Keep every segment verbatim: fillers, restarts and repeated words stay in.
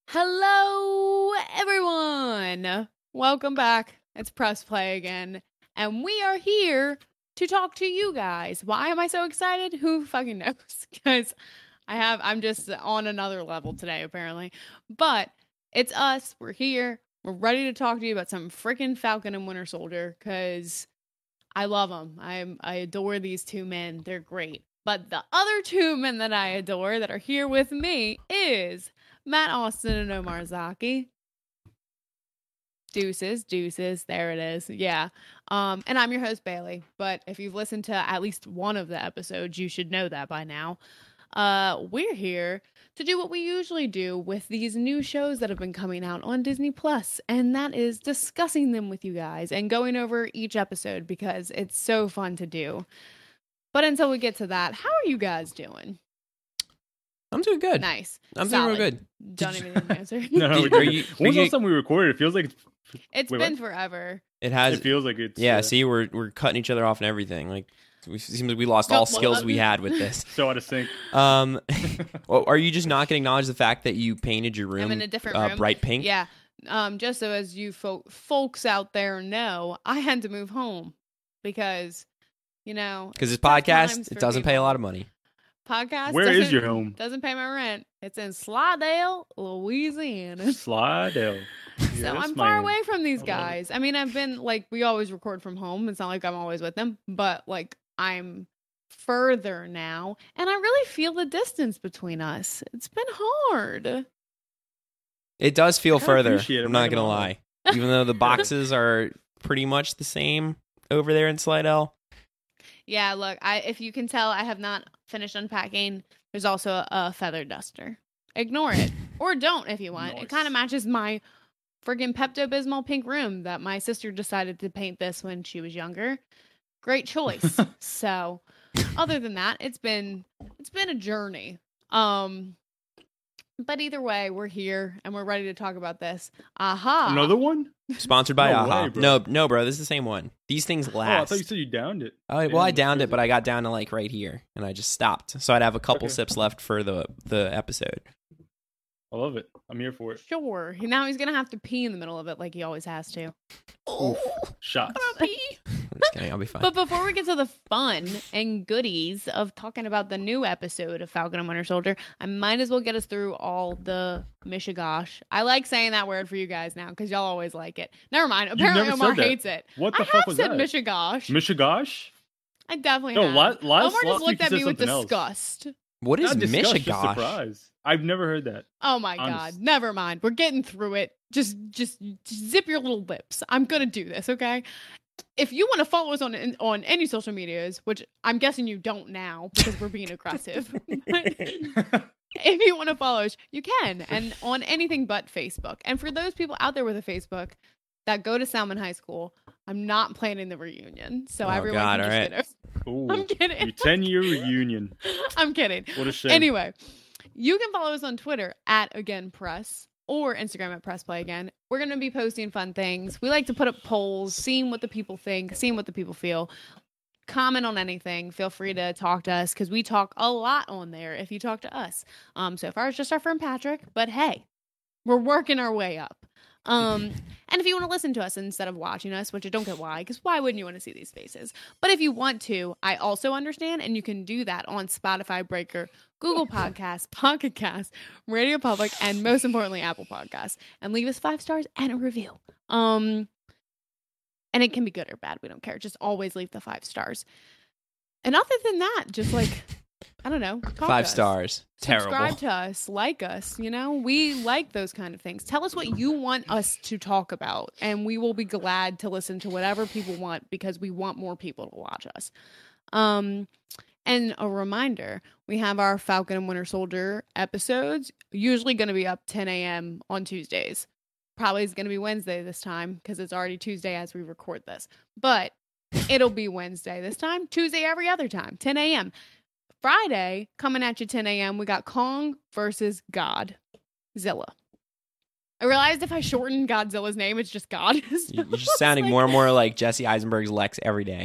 Hello, everyone. Welcome back. It's Press Play again, and we are here to talk to you guys. Why am I so excited? Who fucking knows? Because I have, I'm just on another level today, apparently. But it's us. We're here. We're ready to talk to you about some freaking Falcon and Winter Soldier, because I love them. I I adore these two men. They're great. But the other two men that I adore that are here with me is Matt Austin and Omar Zaki. Deuces, deuces. There it is. Yeah. Um, and I'm your host, Bailey. But if you've listened to at least one of the episodes, you should know that by now. Uh, we're here to do what we usually do with these new shows that have been coming out on Disney Plus, and that is discussing them with you guys and going over each episode because it's so fun to do. But until we get to that, how are you guys doing? I'm doing good. Nice. I'm Solid. doing real good. Don't even need an answer. No, no, Did- we are did. you- When was are the you- last time we recorded? It feels like it's, It's wait, been what? forever. It has. It feels like it's. yeah. uh, See, we're we're cutting each other off and everything. Like, we it seems like we lost all Well, skills we had with this. so out of sync. Um, well, are you just not going to acknowledge the fact that you painted your room I'm in a different uh, room. bright pink? Yeah. Um, just so as you fo- folks out there know, I had to move home because, you know, Because this tough podcast, times it for doesn't pay a people. lot of money. Podcast. Where is doesn't- your home? Doesn't pay my rent. It's in Slidell, Louisiana. Slidell. So Yes, I'm far ma'am. away from these I love it. guys. I mean, I've been like, we always record from home. It's not like I'm always with them, but like I'm further now, and I really feel the distance between us. It's been hard. It does feel kinda further. appreciate it, I'm I'm not not going to gonna lie. Even though the boxes are pretty much the same over there in Slidell. Yeah, look, I if you can tell, I have not finished unpacking. There's also a, a feather duster. Ignore it. Or don't if you want. It Nice. kind of matches my friggin' Pepto-Bismol pink room that my sister decided to paint this when she was younger. Great choice. So, other than that, it's been it's been a journey. Um but either way, we're here and we're ready to talk about this. Aha. Another one? Sponsored by No AHA. way, bro. no, no, bro. This is the same one. These things Oh, I last. thought you said you downed it. Oh, well, I Damn, downed it, that's but I got down to like right here, and I just stopped. So I'd have a couple Okay. sips left for the the episode. I love it. I'm here for it. Sure. Now he's gonna have to pee in the middle of it like he always has to. Oof. Shots. I'm just kidding. I'll be fine. But before we get to the fun and goodies of talking about the new episode of Falcon and Winter Soldier, I might as well get us through all the Mishigosh. I like saying that word for you guys now because y'all always like it. Never mind. Apparently never Omar said that. hates it. What the I fuck have was said that? Mishigosh. Mishigosh? I definitely No, have. la- last- Omar last just week looked you at said me with something else. disgust. What is Not disgust, just Mishigosh? surprise. I've never heard that. Oh my Honest. god. Never mind. We're getting through it. Just just zip your little lips. I'm going to do this, okay? If you want to follow us on on any social medias, which I'm guessing you don't now because we're being aggressive. If you want to follow us, you can. And on anything but Facebook. And for those people out there with a Facebook that go to Salmon High School, I'm not planning the reunion. So Oh, everyone God, can all just right. get it. Ooh, I'm kidding. your ten-year reunion. I'm kidding. What a shame. Anyway, you can follow us on Twitter at Again Press or Instagram at Press Play Again. We're going to be posting fun things. We like to put up polls, seeing what the people think, seeing what the people feel. Comment on anything. Feel free to talk to us because we talk a lot on there if you talk to us. Um, so far, it's just our friend Patrick, but hey, we're working our way up. Um, and if you want to listen to us instead of watching us, which I don't get why, because why wouldn't you want to see these faces? But if you want to, I also understand, and you can do that on Spotify, Breaker, Google Podcasts, Pocket Casts, Radio Public, and most importantly, Apple Podcasts. And leave us five stars and a review. Um, and it can be good or bad. We don't care. Just always leave the five stars. And other than that, just like, I don't know. talk to Five us. stars. Subscribe Terrible. to us, like us, you know, we like those kind of things. Tell us what you want us to talk about, and we will be glad to listen to whatever people want because we want more people to watch us. Um, and a reminder, we have our Falcon and Winter Soldier episodes, usually going to be up ten a.m. on Tuesdays. Probably is going to be Wednesday this time because it's already Tuesday as we record this, but it'll be Wednesday this time, Tuesday every other time, ten a.m. Friday, coming at you ten a.m., we got Kong versus Godzilla. I realized if I shorten Godzilla's name, it's just God. So You- You're it's just sounding like- more and more like Jesse Eisenberg's Lex every day.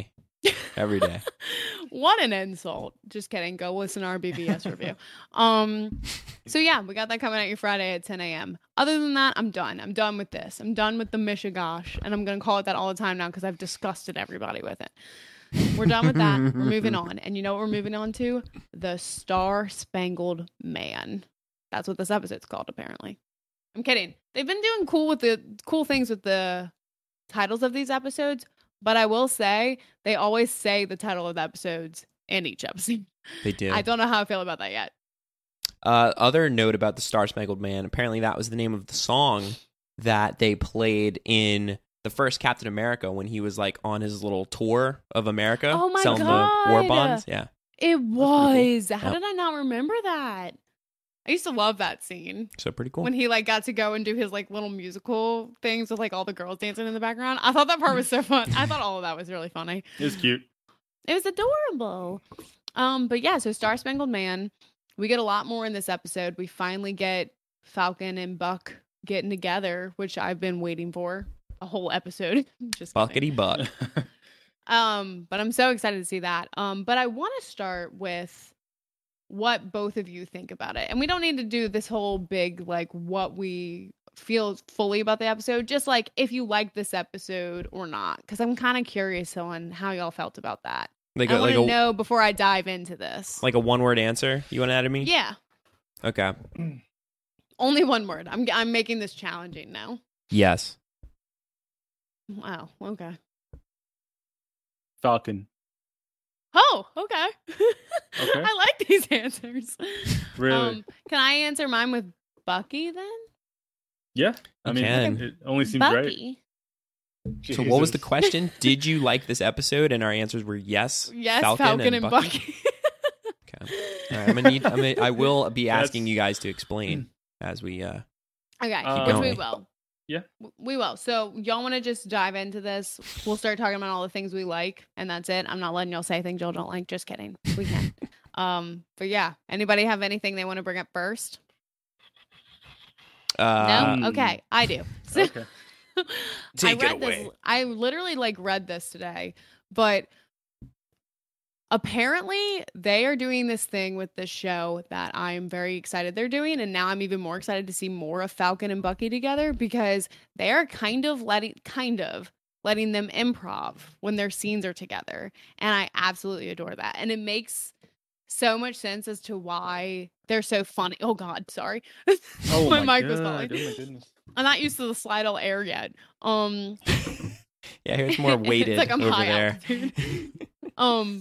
every day. What an insult. Just kidding. Go listen to our B B S review. Um, so yeah, we got that coming at you Friday at ten a.m. Other than that, I'm done. I'm done with this. I'm done with the Mishigosh, and I'm going to call it that all the time now because I've disgusted everybody with it. We're done with that. We're moving on. And you know what we're moving on to? The Star Spangled Man. That's what this episode's called, apparently. I'm kidding. They've been doing cool with the cool things with the titles of these episodes, but I will say they always say the title of the episodes in each episode. They do. I don't know how I feel about that yet. Uh, other note about the Star Spangled Man, apparently that was the name of the song that they played in the first Captain America when he was like on his little tour of America Oh my selling God. the war bonds. Yeah. It was. How Yep. did I not remember that? I used to love that scene. So pretty cool. When he like got to go and do his like little musical things with like all the girls dancing in the background. I thought that part was so fun. I thought all of that was really funny. It was cute. It was adorable. Um, but yeah, so Star Spangled Man. We get a lot more in this episode. We finally get Falcon and Buck getting together, which I've been waiting for a whole episode. Just kidding. Buckety buck. Um, but I'm so excited to see that. Um, but I want to start with what both of you think about it. And we don't need to do this whole big, like, what we feel fully about the episode. Just, like, if you like this episode or not. Because I'm kind of curious on how y'all felt about that. Like I a, want like to a know before I dive into this. like a one word answer. You want to add to me? Yeah. Okay. Only one word. I'm I'm making this challenging now. Yes. Wow. Okay. Falcon. Oh, okay. Okay. I like these answers. Really? Um, can I answer mine with Bucky then? Yeah. I You mean, can. it only seems right. Bucky. So what was the Jesus. question? Did you like this episode? And our answers were yes. Yes, Falcon, and, Bucky. Okay. All right, I'm gonna need. I'm gonna, I will be asking That's- you guys to explain as we. uh Okay, Uh, which we going. will. Yeah. W- We will. So y'all want to just dive into this? We'll start talking about all the things we like, and that's it. I'm not letting y'all say things y'all don't like. Just kidding. We can. um, but yeah, anybody have anything they want to bring up first? Uh, No. Um, Okay, I do. So, Okay. I Take it read this. away. I literally like read this today, but apparently they are doing this thing with this show that I'm very excited they're doing, and now I'm even more excited to see more of Falcon and Bucky together because they are kind of letting kind of letting them improv when their scenes are together, and I absolutely adore that. And it makes so much sense as to why they're so funny. Oh God, sorry. Oh my, my mic was God. falling. Oh my goodness. I'm not used to the slide all air yet. Um Yeah, here's more weighted it's like I'm over high there. altitude. um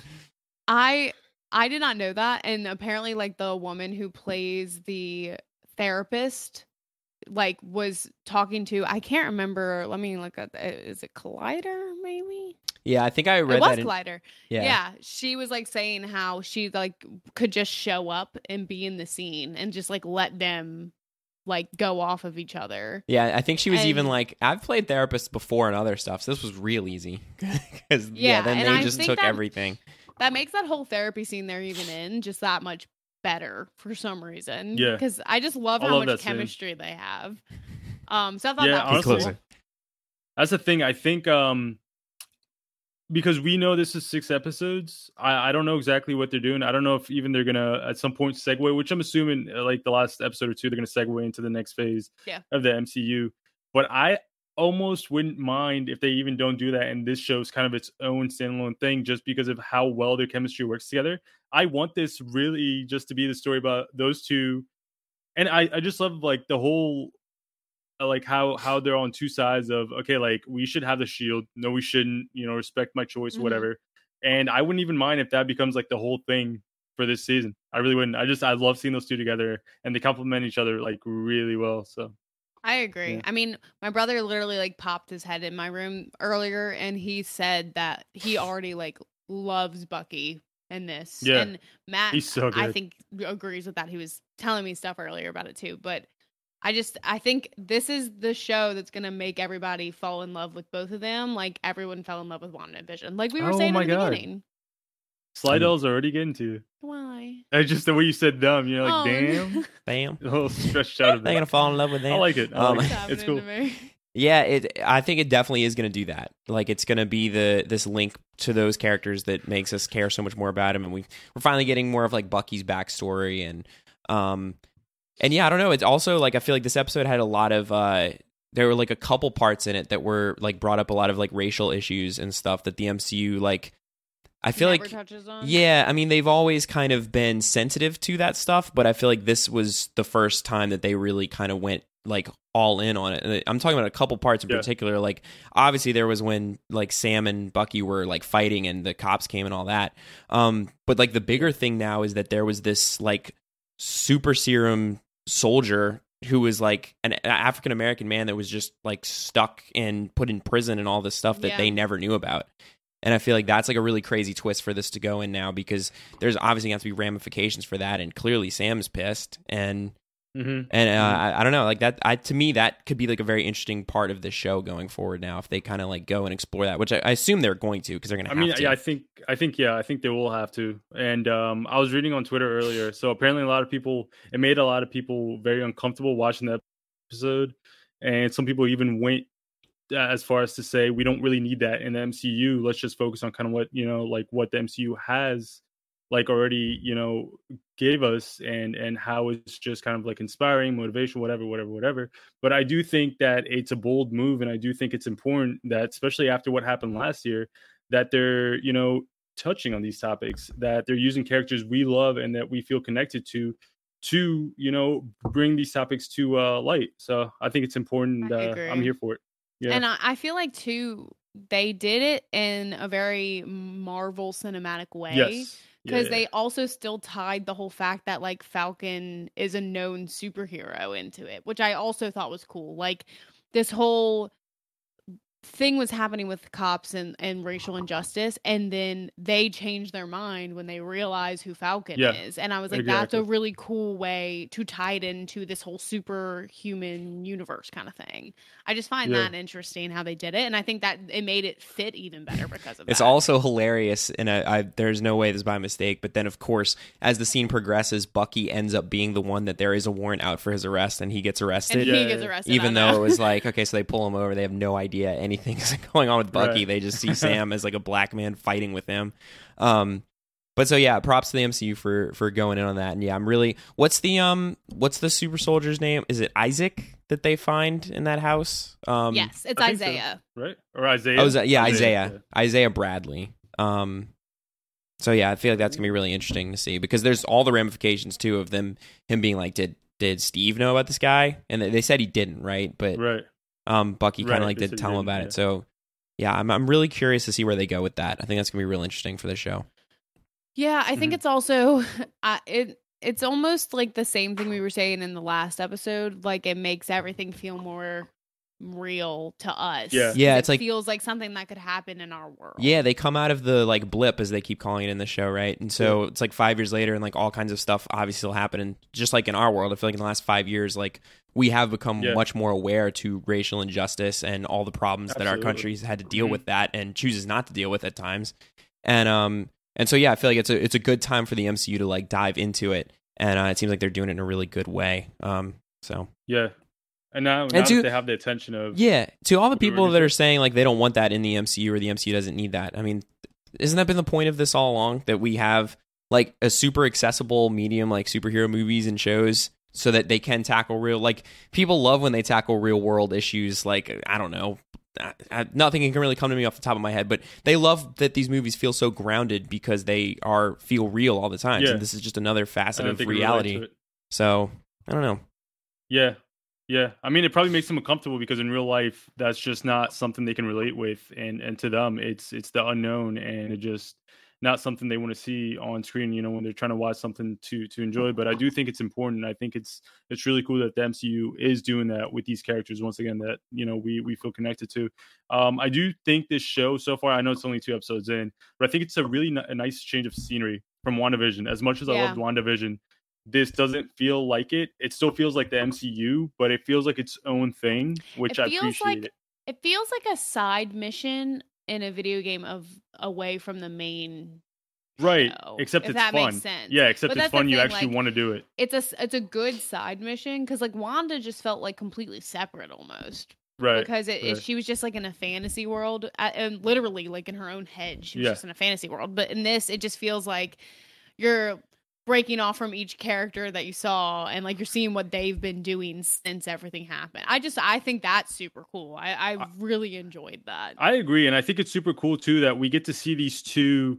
I I did not know that, and apparently like the woman who plays the therapist like was talking to, I can't remember, let me look at the, is it Collider maybe? Yeah, I think I read It was that. In, Collider. yeah. Yeah, she was like saying how she like could just show up and be in the scene and just like let them like go off of each other. Yeah, I think she was even And- like, I've played therapists before and other stuff, so this was real easy. Because yeah, Yeah, then and they I just think took that- everything. That makes that whole therapy scene they're even in just that much better for some reason. Yeah. Because I just love I how love much that scene. chemistry they have. Um, so I thought Yeah, that was honestly, cool. That's the thing. I think um because we know this is six episodes, I, I don't know exactly what they're doing. I don't know if even they're gonna at some point segue, which I'm assuming uh, like the last episode or two, they're gonna segue into the next phase Yeah. of the M C U. But I almost wouldn't mind if they even don't do that, and this show's kind of its own standalone thing, just because of how well their chemistry works together. I want this really just to be the story about those two, and I, I just love like the whole uh, like how how they're on two sides of, okay, like we should have the shield, no we shouldn't, you know, respect my choice, Mhm. whatever. And I wouldn't even mind if that becomes like the whole thing for this season. I really wouldn't. I just I love seeing those two together, and they complement each other like really well. So I agree. Yeah. I mean, my brother literally like popped his head in my room earlier and he said that he already like loves Bucky in this. Yeah. And Matt, he's so good. I think, agrees with that. He was telling me stuff earlier about it too. But I just, I think this is the show that's going to make everybody fall in love with both of them. Like everyone fell in love with WandaVision. Like we were Oh saying my in the God. beginning. Slidell's already getting to you. Why? It's just the way you said dumb. You're like, Oh, damn. Bam. A little stretched out of They're it. going to fall in love with them. I like it. I Um, like What's it. It's happening cool. to me? Yeah, it. I think it definitely is going to do that. Like, it's going to be the this link to those characters that makes us care so much more about him, and we we're finally getting more of like Bucky's backstory, and um, and yeah, I don't know. It's also like I feel like this episode had a lot of uh, there were like a couple parts in it that were like brought up a lot of like racial issues and stuff that the M C U like. I feel Never like, touches on. yeah, I mean, they've always kind of been sensitive to that stuff, but I feel like this was the first time that they really kind of went like all in on it. And I'm talking about a couple parts in Yeah. particular. Like, obviously, there was when like Sam and Bucky were like fighting and the cops came and all that. Um, but like the bigger thing now is that there was this like super serum soldier who was like an African American man that was just like stuck and put in prison and all this stuff that Yeah. they never knew about. And I feel like that's like a really crazy twist for this to go in now, because there's obviously going to have to be ramifications for that. And clearly Sam's pissed. And, Mm-hmm. and uh, I, I don't know, like that, I, to me, that could be like a very interesting part of the show going forward now, if they kind of like go and explore that, which I, I assume they're going to, because they're going to I have mean, to. yeah, I think, I think, yeah, I think they will have to. And um, I was reading on Twitter earlier, so apparently a lot of people, it made a lot of people very uncomfortable watching that episode, and some people even went as far as to say we don't really need that in the M C U. Let's just focus on kind of what, you know, like what the M C U has like already, you know, gave us, and and how it's just kind of like inspiring, motivation, whatever, whatever, whatever. But I do think that it's a bold move, and I do think it's important that, especially after what happened last year, that they're, you know, touching on these topics, that they're using characters we love and that we feel connected to, to, you know, bring these topics to uh, light. So I think it's important. I Uh, agree. I'm here for it. Yeah. And I, I feel like too, they did it in a very Marvel cinematic way. Yes. Because Yeah, they also still tied the whole fact that like Falcon is a known superhero into it, which I also thought was cool. Like this whole thing was happening with cops and, and racial injustice, and then they changed their mind when they realized who Falcon Yeah, is. And I was like, that's exactly. a really cool way to tie it into this whole superhuman universe kind of thing. I just find Yeah. that interesting how they did it, and I think that it made it fit even better because of It's that. also hilarious, and I, I, there's no way this is by mistake. But then, of course, as the scene progresses, Bucky ends up being the one that there is a warrant out for his arrest, and he gets and arrested. he Yeah, gets yeah. arrested. Even on though that. it was like, okay, so they pull him over, they have no idea anything is going on with Bucky. Right. They just see Sam as like a black man fighting with him. Um, but so yeah, props to the M C U for for going in on that. And yeah, I'm really. What's the um what's the super soldier's name? Is it Isaac that they find in that house? Um, yes, it's I think so. Isaiah. Right? Or Isaiah? Oh, is that, yeah, Isaiah. Isaiah. Isaiah Bradley. Um, so yeah, I feel like that's gonna be really interesting to see, because there's all the ramifications too of them him being like, did did Steve know about this guy? And they they said he didn't, right? But Right. um, Bucky kind of Right, like they did said he tell him didn't, about yeah. it. So yeah, I'm I'm really curious to see where they go with that. I think that's gonna be real interesting for the show. Yeah, I think Mhm. it's also uh, it. It's almost like the same thing we were saying in the last episode. Like it makes everything feel more real to us. Yeah. Yeah, It it's like- feels like something that could happen in our world. Yeah, they come out of the like blip, as they keep calling it in the show, right? And so it's like five years later, and like all kinds of stuff obviously still happening. Just like in our world, I feel like in the last five years, like we have become Yeah. much more aware to racial injustice and all the problems that our Absolutely. country's had to deal Mhm. with that and chooses not to deal with at times. And um and so yeah, I feel like it's a it's a good time for the M C U to like dive into it, and uh, it seems like they're doing it in a really good way. Um, so Yeah. And now, now to- that they have the attention of yeah, to all the What we were people gonna that are saying like they don't want that in the M C U or the M C U doesn't need that. I mean, isn't that been the point of this all along, that we have like a super accessible medium like superhero movies and shows so that they can tackle real, like people love when they tackle real world issues, like I don't know, I, I, nothing can really come to me off the top of my head, but they love that these movies feel so grounded because they are feel real all the time. Yeah. And this is just another I facet don't of think we relate reality. to it. So I don't know. Yeah. Yeah. I mean, it probably makes them uncomfortable because in real life, that's just not something they can relate with. And and to them, it's it's the unknown, and it just not something they want to see on screen, you know, when they're trying to watch something to to enjoy. But I do think it's important. I think it's it's really cool that the M C U is doing that with these characters once again that, you know, we we feel connected to. Um, I do think this show so far, I know it's only two episodes in, but I think it's a really n- a nice change of scenery from WandaVision. As much as I Yeah. loved WandaVision, this doesn't feel like it. It still feels like the M C U, but it feels like its own thing, which It I feels appreciate like- it. It feels like a side mission in a video game of away from the main Right. show, Except if it's that fun. makes sense. Yeah, except But it's that's the fun. You thing, actually like- want to do it. It's a it's a good side mission because like Wanda just felt like completely separate almost. Right. because it, it, right. she was just like in a fantasy world, uh, and literally like in her own head, she was Yeah. just in a fantasy world. But in this, it just feels like you're breaking off from each character that you saw, and like you're seeing what they've been doing since everything happened. I just I think that's super cool. I, I really enjoyed that. I agree, and I think it's super cool too that we get to see these two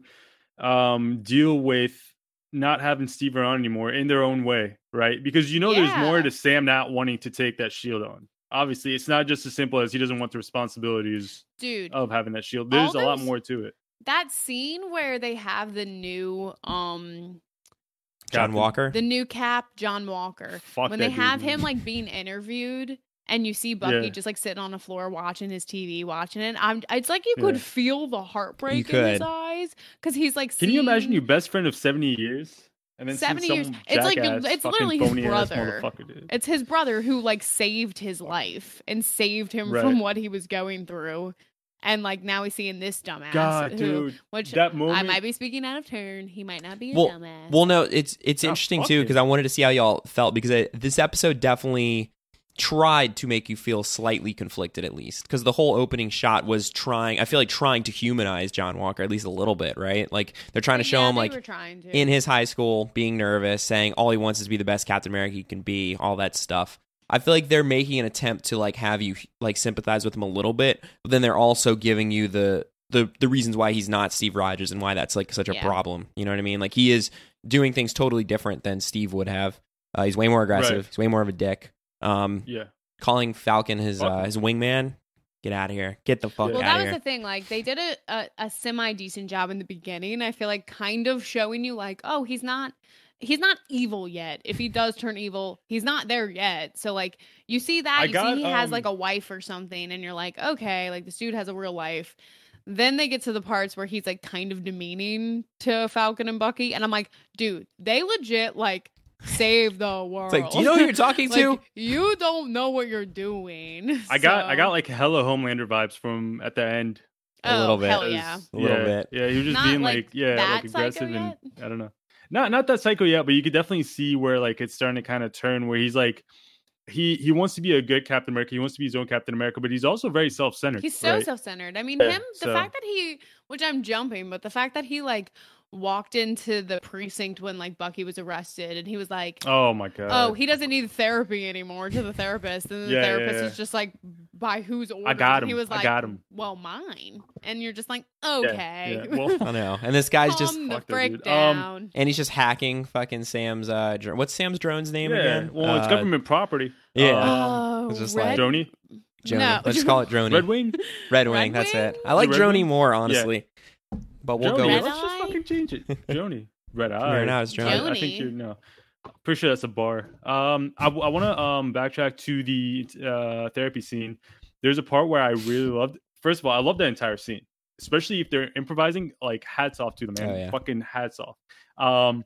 um, deal with not having Steve around anymore in their own way, right? Because you know there's more Yeah. to Sam not wanting to take that shield on. Obviously, it's not just as simple as he doesn't want the responsibilities Dude, of having that shield. There's all a lot those- more to it. that scene where they have the new um John Captain. Walker. the new Cap, John Walker, Fuck when that they dude, have man. him like being interviewed, and you see Bucky Yeah. just like sitting on the floor watching his T V, watching it. I'm. It's like you could Yeah. feel the heartbreak You in his could. eyes because he's like. Can you imagine seeing- your best friend of seventy years? And then seventy see years? some It's like- jackass it's fucking literally his phony-ass brother. motherfucker, dude. It's his brother who like saved his life and saved him Right. from what he was going through, and like now he's seeing this dumbass. God, who, dude, which that I moment. might be speaking out of turn. He might not be a Well, dumbass. Well, no, it's it's Oh, interesting fuck too it. because I wanted to see how y'all felt because I, this episode definitely tried to make you feel slightly conflicted at least because the whole opening shot was trying. I feel like trying to humanize John Walker at least a little bit, right? Like they're trying to show Yeah, him they like were trying to. in his high school being nervous, saying all he wants is to be the best Captain America he can be, all that stuff. I feel like they're making an attempt to like have you like sympathize with him a little bit, but then they're also giving you the the the reasons why he's not Steve Rogers and why that's like such a Yeah. problem. You know what I mean? Like he is doing things totally different than Steve would have. Uh, he's way more aggressive. Right. He's way more of a dick. Um, Yeah. calling Falcon his Fuck uh, him. his wingman. Get out of here. Get the fuck Well, out that of was here. the thing. Like, they did a, a, a semi decent job in the beginning. I feel like kind of showing you, like, oh, he's not he's not evil yet. If he does turn evil, he's not there yet. So, like, you see that, I you got, see he has um, like a wife or something, and you're like, okay, like this dude has a real life. Then they get to the parts where he's like kind of demeaning to Falcon and Bucky, and I'm like, dude, they legit like save the world. It's like, do you know who you're talking to? Like, you don't know what you're doing. I got So- I got like hella Homelander vibes from at the end. A oh, little bit. Hell As- yeah. A little yeah, bit. Yeah, he was just Not being like like, yeah, that like psycho aggressive and yet? I don't know. Not not that psycho yet, but you could definitely see where like it's starting to kind of turn where he's like he he wants to be a good Captain America. He wants to be his own Captain America, but he's also very self-centered. He's so right? self-centered. I mean, Yeah, him, the so- fact that he, which I'm jumping, but the fact that he like walked into the precinct when like Bucky was arrested and he was like, Oh my god. oh, he doesn't need therapy anymore to the therapist. And then the Yeah, yeah, therapist yeah. is just like, by whose order? I got He him. was I like, got him. well, mine. And you're just like, Yeah, okay. yeah. Well, I know. And this guy's just Calm the Fuck that frick dude. Um, down. and he's just hacking fucking Sam's uh dr- what's Sam's drone's name yeah. again? Well, it's Uh, government property. yeah. Um, oh, it's just Red- like- Joni, Joni. No. Let's call it Droney. Red Wing. Red Wing, Red that's Wing? it. I like Is it Red Droney Wing? more, honestly. But we'll Joni, go Red with let's just Eye? fucking change it. Joni. Red Eye. Right now it's Joni. I, I think Joni. you know. Pretty sure that's a bar. Um, I, I want to um backtrack to the uh therapy scene. There's a part where I really loved. First of all, I love that entire scene, especially if they're improvising. Like, hats off to them, man. Oh, yeah. Fucking hats off. Um,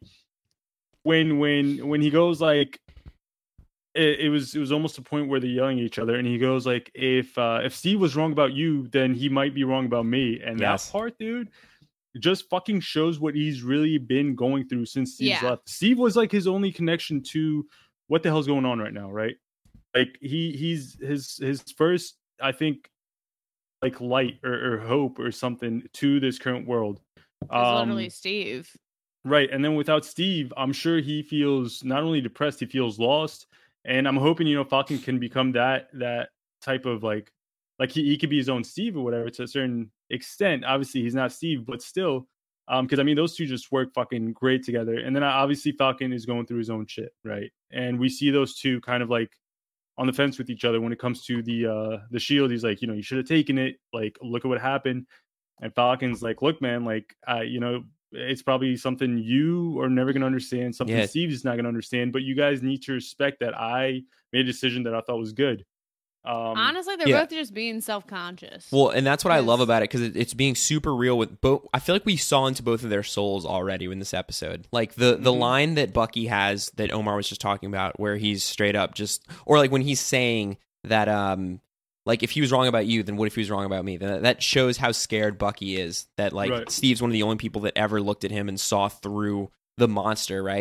when when when he goes like, it, it was it was almost a point where they're yelling at each other, and he goes like, if uh, if Steve was wrong about you, then he might be wrong about me. And Yes. that part, dude, just fucking shows what he's really been going through since Steve's Yeah. left. Steve was like his only connection to what the hell's going on right now, right? Like he he's his his first, I think, like light or, or hope or something to this current world. It's Um, literally Steve. Right. And then without Steve, I'm sure he feels not only depressed, he feels lost. And I'm hoping, you know, Falcon can become that that type of like like he, he could be his own Steve or whatever to a certain extent. Obviously he's not Steve, but still. Um, because I mean those two just work fucking great together. And then obviously Falcon is going through his own shit, right? And we see those two kind of like on the fence with each other when it comes to the uh the shield. He's like, you know, you should have taken it. Like, look at what happened. And Falcon's like, look, man, like, uh, you know, it's probably something you are never going to understand, something Yeah. Steve is not going to understand, but you guys need to respect that I made a decision that I thought was good. Um, Honestly, they're yeah. both just being self-conscious. Well, and that's what I love Yes. about it because it, it's being super real with both. I feel like we saw into both of their souls already in this episode. Like the the Mhm. line that Bucky has that Omar was just talking about, where he's straight up just, or like when he's saying that, um, like if he was wrong about you, then what if he was wrong about me? Then that shows how scared Bucky is. That like Right. Steve's one of the only people that ever looked at him and saw through the monster, right?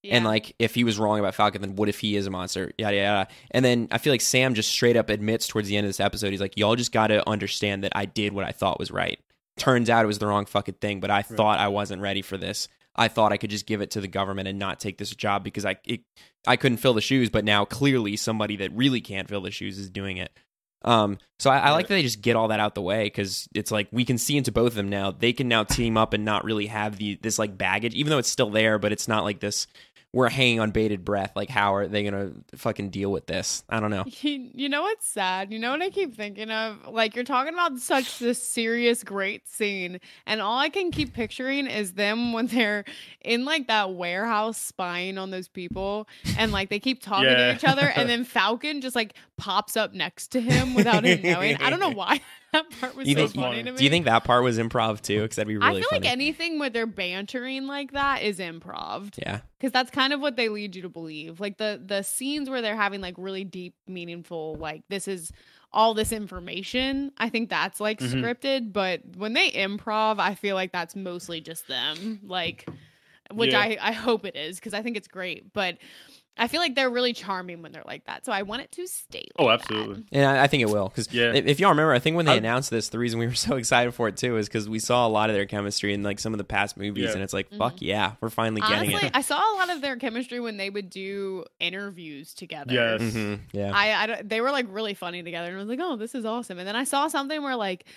And Yeah. like, if he was wrong about Falcon, then what if he is a monster? Yada yada. And then I feel like Sam just straight up admits towards the end of this episode, he's like, "Y'all just got to understand that I did what I thought was right. Turns out it was the wrong fucking thing, but I right. thought I wasn't ready for this. I thought I could just give it to the government and not take this job because I it, I couldn't fill the shoes, but now clearly somebody that really can't fill the shoes is doing it." Um, so I, I like that they just get all that out the way, because it's like we can see into both of them now. They can now team up and not really have the this like baggage, even though it's still there, but it's not like this. We're hanging on bated breath. Like, how are they gonna fucking deal with this? I don't know. You, you know what's sad? You know what I keep thinking of? Like, you're talking about such this serious, great scene, and all I can keep picturing is them when they're in like that warehouse spying on those people, and like they keep talking Yeah. to each other, and then Falcon just like pops up next to him without him knowing. I don't know why that part was You so think- funny to me. Do you think that part was improv too? Because that'd be really I feel funny. like anything where they're bantering like that is improv. yeah. Because that's kind of what they lead you to believe. Like the the scenes where they're having like really deep, meaningful, like this is all this information. I think that's like Mhm. scripted. But when they improv, I feel like that's mostly just them. Like, which Yeah. I I hope it is, because I think it's great. But I feel like they're really charming when they're like that. So I want it to stay. Like Oh, that. absolutely. And I, I think it will, because Yeah. if, if y'all remember, I think when they I- announced this, the reason we were so excited for it too is because we saw a lot of their chemistry in like some of the past movies, Yeah. and it's like, fuck yeah, we're finally getting Honestly, it. I saw a lot of their chemistry when they would do interviews together. Yes. Mhm, yeah. I, I don't- they were like really funny together, and I was like, oh, this is awesome. And then I saw something where like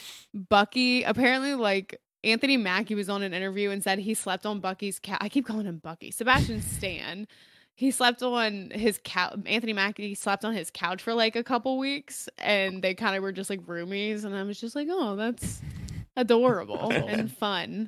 Bucky, apparently like Anthony Mackie was on an interview and said he slept on Bucky's couch. I keep calling him Bucky. Sebastian Stan. He slept on his couch. Anthony Mackie slept on his couch for like a couple weeks, and they kind of were just like roomies. And I was just like, oh, that's adorable and fun.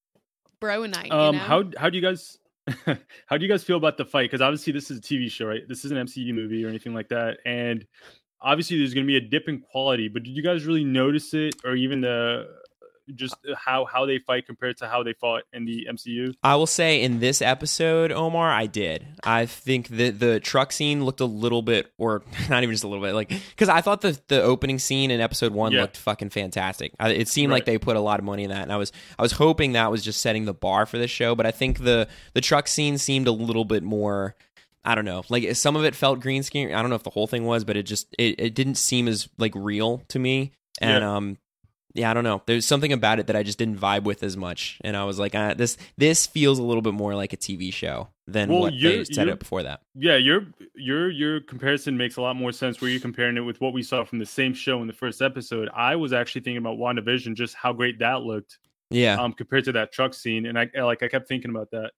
Bro night. Um, you know? how how do you guys how do you guys feel about the fight? Because obviously this is a T V show, right? This is an M C U movie or anything like that, and obviously there's going to be a dip in quality. But did you guys really notice it, or even the just how how they fight compared to how they fought in the M C U? I will say in this episode, Omar, I did. I think that the truck scene looked a little bit, or not even just a little bit, like, because I thought the the opening scene in episode one Yeah. looked fucking fantastic. I, it seemed Right. like they put a lot of money in that, and I was I was hoping that was just setting the bar for this show. But I think the the truck scene seemed a little bit more. I don't know. Like, some of it felt green screen. I don't know if the whole thing was, but it just it, it didn't seem as like real to me. And Yeah. um. Yeah, I don't know. There's something about it that I just didn't vibe with as much, and I was like, uh, "This this feels a little bit more like a T V show than Well, what you're- they set you're- up before that." Yeah, your your your comparison makes a lot more sense where you're comparing it with what we saw from the same show in the first episode. I was actually thinking about WandaVision, just how great that looked Yeah, um compared to that truck scene, and I like I kept thinking about that.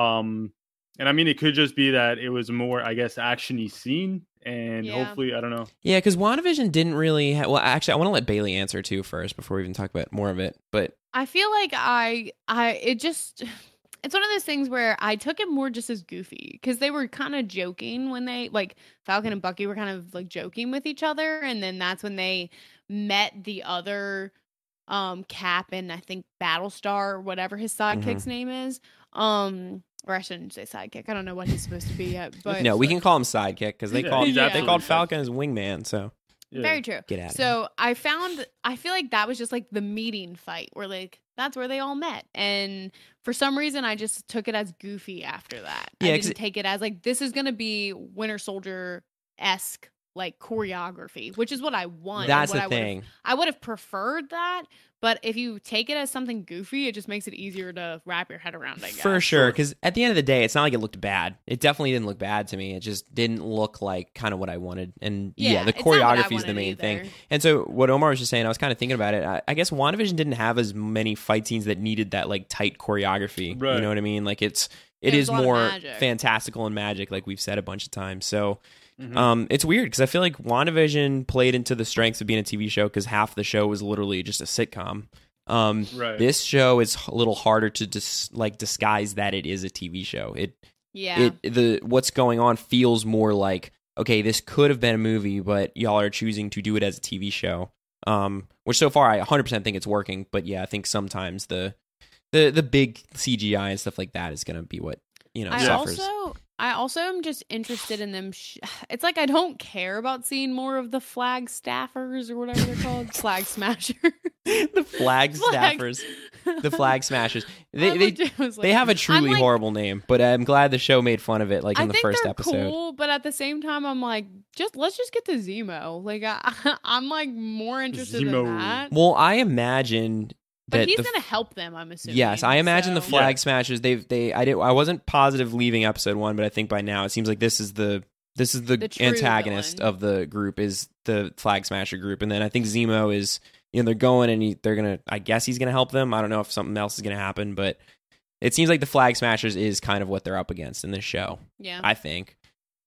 Um and I mean, it could just be that it was more, I guess, actiony scene, and Yeah. hopefully, I don't know. yeah, because WandaVision didn't really. Ha- well, actually, I want to let Bailey answer too first before we even talk about more of it. But I feel like I I it just it's one of those things where I took it more just as goofy, because they were kind of joking when they like Falcon and Bucky were kind of like joking with each other, and then that's when they met the other um Cap and I think Battlestar or whatever his sidekick's name is. Um or I shouldn't say sidekick. I don't know what he's supposed to be yet, but no, we can call him sidekick because they Yeah, called he's they absolutely called sidekick. Falcon his wingman. So Yeah. very true. get at it. So I found, I feel like that was just like the meeting fight where like that's where they all met, and for some reason I just took it as goofy after that. Yeah, I 'cause didn't take it as like this is gonna be Winter Soldier esque like choreography, which is what I want. and That's what the I would've- thing. I would have preferred that, but if you take it as something goofy, it just makes it easier to wrap your head around. I guess For sure, because at the end of the day, it's not like it looked bad. It definitely didn't look bad to me. It just didn't look like kind of what I wanted. And yeah, Yeah, the it's not what I choreography is the wanted main either. thing. And so what Omar was just saying, I was kind of thinking about it. I, I guess WandaVision didn't have as many fight scenes that needed that like tight choreography. You Right. know what I mean? Like it's it There's is a lot of more magic. fantastical and magic, like we've said a bunch of times. So. Mhm. Um, it's weird because I feel like WandaVision played into the strengths of being a T V show because half the show was literally just a sitcom. Um, Right. This show is a little harder to dis- like disguise that it is a T V show. It Yeah, it the what's going on feels more like, okay, this could have been a movie, but y'all are choosing to do it as a T V show. Um, which so far I one hundred percent think it's working, but yeah, I think sometimes the the the big C G I and stuff like that is going to be what you know I suffers. also I also am just interested in them. Sh- it's like I don't care about seeing more of the flag staffers or whatever they're called, flag smashers. the flag Flag. staffers, the flag smashers. I They they, legit was they like- have a truly I'm like- horrible name, but I'm glad the show made fun of it, like in I the think first they're episode. cool, but at the same time, I'm like, just let's just get to Zemo. Like, I, I'm like more interested Zemo. in that. Well, I imagine But that he's the gonna help them. I'm assuming. yes, I imagine the so- flag Yeah. smashers. They've they I did I wasn't positive leaving episode one, but I think by now it seems like this is the this is the, The true antagonist villain. of the group is the flag smasher group, and then I think Zemo is you know they're going and he, they're gonna I guess he's gonna help them. I don't know if something else is gonna happen, but it seems like the flag smashers is kind of what they're up against in this show. Yeah, I think.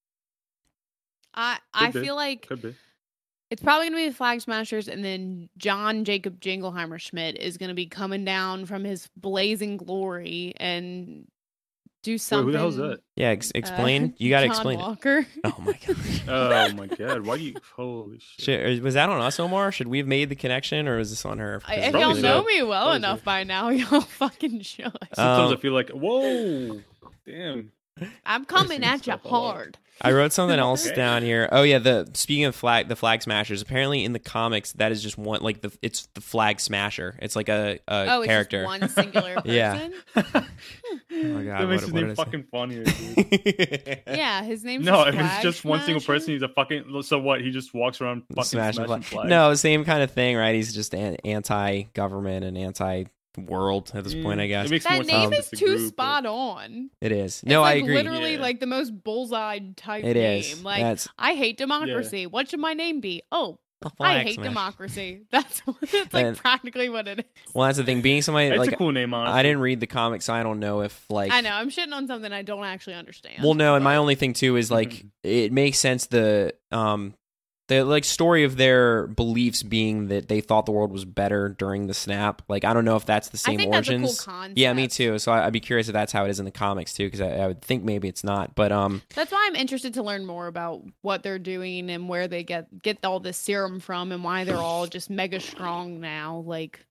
I I Could be. feel like Could be. it's probably gonna be the Flag Smashers, and then John Jacob Jingleheimer Schmidt is gonna be coming down from his blazing glory and do Wait, something. who the hell's that? Yeah, ex- uh, explain. you got to John explain it. Walker. Oh my god. Oh my god! Why do you? Holy shit! Should, was that on us, Omar? Should we have made the connection, or was this on her? I- if Probably y'all so. know me well Probably enough so. by now, y'all fucking should. Sometimes Um, I feel like, whoa, damn. I'm coming at you Stuff a lot. hard. I wrote something else Okay. down here. Oh yeah, the speaking of flag, the flag smashers. Apparently in the comics, that is just one like the it's the flag smasher. It's like a, a Oh, it's character. just one singular person. Yeah. yeah. Oh my god, That makes what, his what name did I say? fucking funnier, dude. his name's No, just if it's Flag just one single Smasher. person, he's a fucking. So what? He just walks around fucking Smashing smashing, flag. flags. No, same kind of thing, right? He's just an, anti-government and anti-world at this Mm, point, I it guess. makes That more name sense is as a too group, but- spot on. It is. It's No, I like agree. Literally, Yeah. like the most bullseye type It name. is. Like That's I hate democracy. What should my name be? Oh, the I flag hate smasher. democracy. That's it's like And- practically what it is. Well, that's the thing. Being somebody It's like a cool name, honestly. I didn't read the comics, so I don't know if like I know I'm shitting on something I don't actually understand. Well, no, and my but- only thing too is like Mhm. it makes sense the um the like story of their beliefs being that they thought the world was better during the snap. Like I don't know if that's the I same think origins. that's a cool concept. Yeah, me too. So I, I'd be curious if that's how it is in the comics too, because I, I would think maybe it's not. But um, That's why I'm interested to learn more about what they're doing and where they get get all this serum from and why they're all just mega strong now. Like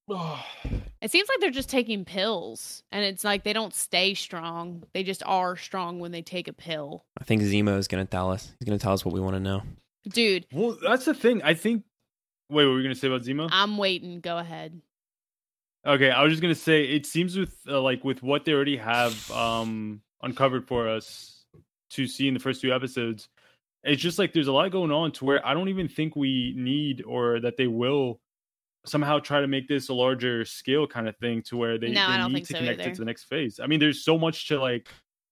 it seems like they're just taking pills, and it's like they don't stay strong. They just are strong when they take a pill. I think Zemo is going to tell us. He's going to tell us what we want to know. Dude, Well, that's the thing. I think. Wait, what were you gonna say about Zemo? I'm waiting. Go ahead. Okay, I was just gonna say it seems with uh, like with what they already have um uncovered for us to see in the first two episodes, it's just like there's a lot going on to where I don't even think we need or that they will somehow try to make this a larger scale kind of thing to where they, No, I they don't need think to so connect either. it to the next phase. I mean, there's so much to like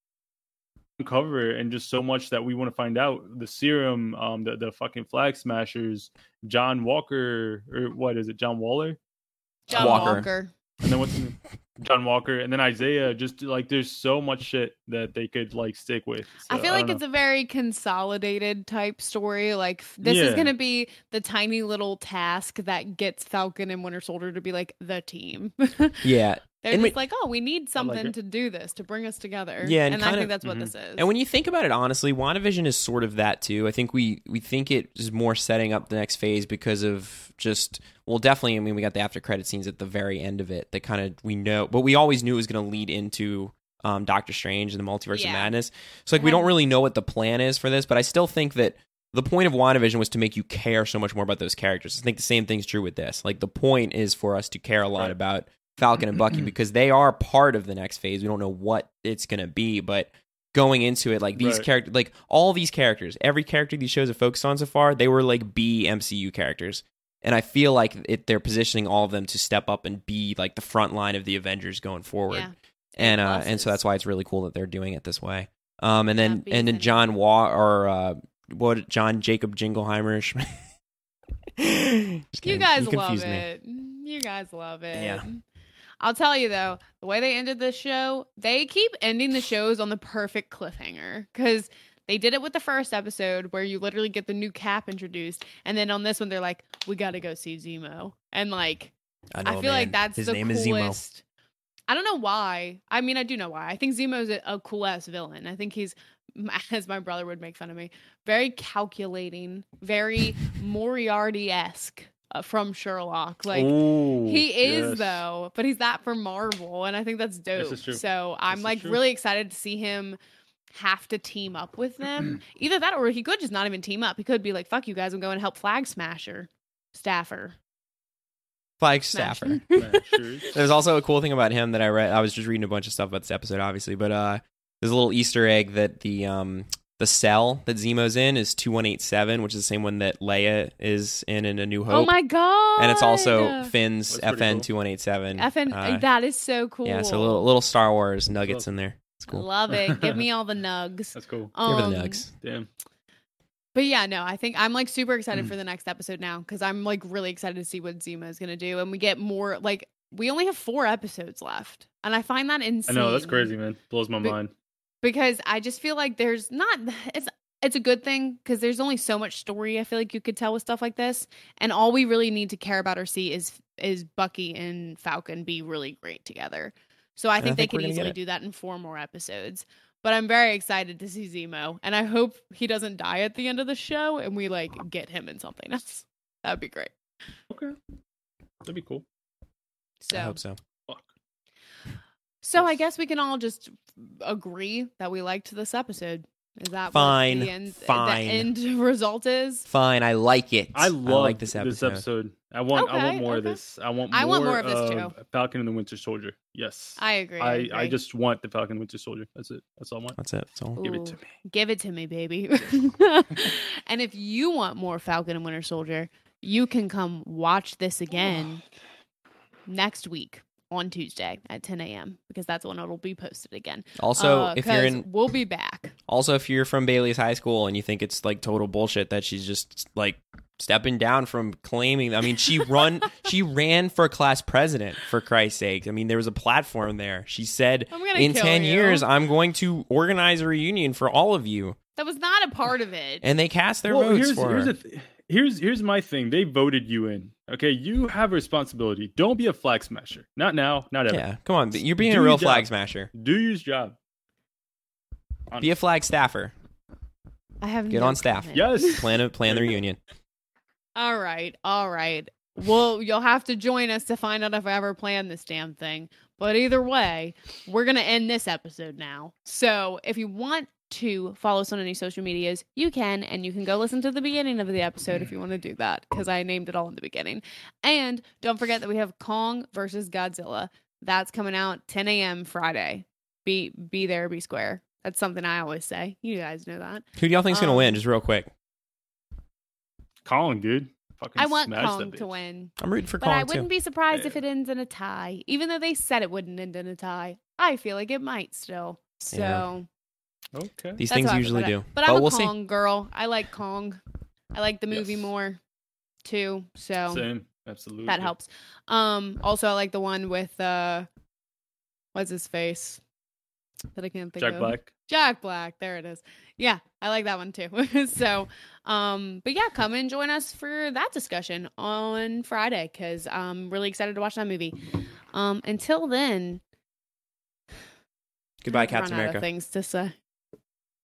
uncover and just so much that we want to find out. The serum, um, the the fucking flag smashers, John Walker, or what is it, John Waller? John Walker. Walker. And then what's his name? John Walker, and then Isaiah. Just like there's so much shit that they could like stick with. I So, feel like don't it's know. a very consolidated type story. Like f- this is Yeah. going to be the tiny little task that gets Falcon and Winter Soldier to be like the team. Yeah. They're And just we- like, oh, we need something it. to do this to bring us together. Yeah, and and I kinda- think that's what mhm. this is. And when you think about it, honestly, WandaVision is sort of that too. I think we we think it is more setting up the next phase because of just well, definitely. I mean, we got the after credit scenes at the very end of it that kind of we know, but we always knew it was going to lead into um, Doctor Strange and the Multiverse Yeah. of Madness. So like, we don't really know what the plan is for this, but I still think that the point of WandaVision was to make you care so much more about those characters. I think the same thing's true with this. Like the point is for us to care a lot Right. about Falcon and Bucky because they are part of the next phase. We don't know what it's going to be, but going into it, like these Right. characters, like all these characters, every character these shows have focused on so far, they were like B M C U characters. And I feel like it, they're positioning all of them to step up and be like the front line of the Avengers going forward. yeah. And uh, and so Pluses. that's why it's really cool that they're doing it this way. Um, and Yeah, then B's and then in it. John Wa or uh, what John Jacob Jingleheimer. Just You kidding. guys You love confused me. it. You guys love it. Yeah. I'll tell you though, the way they ended this show, they keep ending the shows on the perfect cliffhanger because they did it with the first episode where you literally get the new Cap introduced, and then on this one they're like, "We got to go see Zemo," and like I, I, know, feel man. like that's his the name is Zemo. coolest. I don't know why. I mean, I do know why. I think Zemo's a, a cool ass villain. I think he's, as my brother would make fun of me, very calculating, very Moriarty esque uh, from Sherlock. Like Ooh, he is yes. though, but he's that for Marvel, and I think that's dope. is true. So I'm This is like true. really excited to see him have to team up with them. Either that, or he could just not even team up. He could be like, "Fuck you guys, I'm going to help Flag Smasher, Staffer." Flagstaffer. Smashers. There's also a cool thing about him that I read. I was just reading a bunch of stuff about this episode, obviously, but uh, there's a little Easter egg that the um the cell that Zemo's in is two one eight seven, which is the same one that Leia is in in A New Hope. Oh my god! And it's also Finn's That's pretty F N cool. two one eight seven. F N. Uh, that is so cool. yeah, so little little Star Wars nuggets in there. It's cool. Love it. Give me all the nugs. That's cool. Give her Um, the nugs. Damn. But yeah, no, I think I'm like super excited Mm. for the next episode now because I'm like really excited to see what Zemo is gonna do, and we get more. Like we only have four episodes left, and I find that I insane. know, that's crazy, man. Blows my Be- mind. because I just feel like there's not. It's it's a good thing because there's only so much story I feel like you could tell with stuff like this, and all we really need to care about or see is is Bucky and Falcon be really great together. So I And think, I they think we're could gonna get easily it. do that in four more episodes. But I'm very excited to see Zemo, and I hope he doesn't die at the end of the show, and we like get him in something else. That'd be great. Okay. That'd be cool. So I hope so. Fuck. So I Yes. guess we can all just agree that we liked this episode. Is that Fine, what the end, fine. the end result is? Fine, I like it. I love like this episode. I want. I Okay, want more of okay. this. I want. More I want more of this, too. Falcon and the Winter Soldier. Yes. I agree. I, I, agree. I just want the Falcon and Winter Soldier. That's it. That's all I want. That's it. That's all. Give it to Ooh, me. Give it to me, baby. And if you want more Falcon and Winter Soldier, you can come watch this again next week on Tuesday at ten a.m. because that's when it'll be posted again. Also, Uh, if you're 'cause in, we'll be back. also if you're from Bailey's High School and you think it's like total bullshit that she's just like stepping down from claiming. I mean, she run, she ran for class president for Christ's sake. I mean, there was a platform there. She said, I'm gonna in kill ten you." years, I'm going to organize a reunion for all of you, That was not a part of it. and they cast their Well, votes here's for here's her. the th- here's here's my thing. They voted you in. Okay, you have a responsibility. Don't be a flag smasher. Not now. Not ever. Yeah, come on, you're being Do a real your job. flag smasher. Do your job. Be a flag staffer. I have Get no on staff. comment. Yes. Plan a plan the reunion. All right, all right. Well, you'll have to join us to find out if I ever plan this damn thing. But either way, we're going to end this episode now. So if you want to follow us on any social medias, you can, and you can go listen to the beginning of the episode if you want to do that, because I named it all in the beginning. And don't forget that we have Kong versus Godzilla. That's coming out ten a.m. Friday. Be be there, be square. That's something I always say. You guys know that. Who do y'all think's gonna Um, win? Just real quick. Kong, dude. Fucking I want smash Kong that bitch. to win. I'm rooting for But Kong I wouldn't too. be surprised if Yeah. it ends in a tie. Even though they said it wouldn't end in a tie. I feel like it might still. So Yeah. Okay. These that's things how I feel usually about it. do, But I'm a we'll see. Kong girl. I like Kong. I like the movie Yes. more too. So Same. Absolutely. that helps. Um also I like the one with uh what's his face? That I can't think Jack of. Black. Jack Black. There it is. Yeah, I like that one too. So, um, but yeah, come and join us for that discussion on Friday because I'm really excited to watch that movie. Um, until then, Goodbye, I've Captain run out of America. things to say.